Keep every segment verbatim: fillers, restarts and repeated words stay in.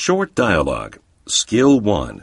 Short dialogue. Skill one.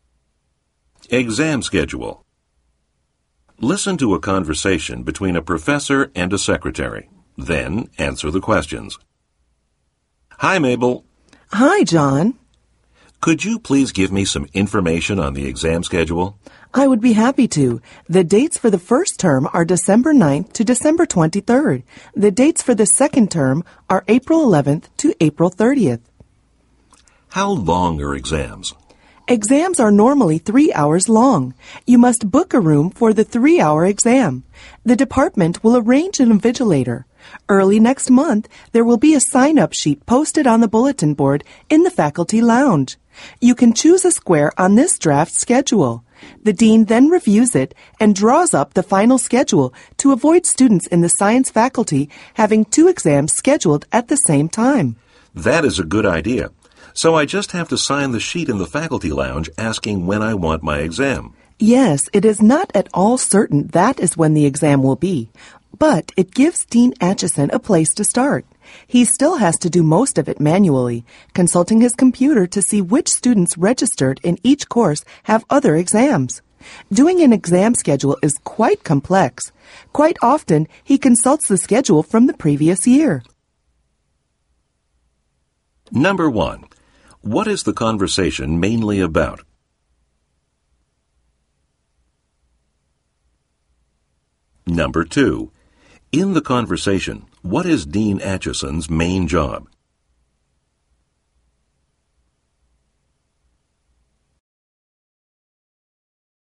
Exam schedule. Listen to a conversation between a professor and a secretary. Then answer the questions. Hi, Mabel. Hi, John. Could you please give me some information on the exam schedule? I would be happy to. The dates for the first term are December ninth to December twenty-third. The dates for the second term are April eleventh to April thirtieth. How long are exams? Exams are normally three hours long. You must book a room for the three-hour exam. The department will arrange an invigilator. Early next month, there will be a sign-up sheet posted on the bulletin board in the faculty lounge. You can choose a square on this draft schedule. The dean then reviews it and draws up the final schedule to avoid students in the science faculty having two exams scheduled at the same time. That is a good idea. So I just have to sign the sheet in the faculty lounge asking when I want my exam. Yes, it is not at all certain that is when the exam will be, but it gives Dean Acheson a place to start. He still has to do most of it manually, consulting his computer to see which students registered in each course have other exams. Doing an exam schedule is quite complex. Quite often, he consults the schedule from the previous year. Number one. What is the conversation mainly about? Number two. In the conversation, what is Dean Acheson's main job?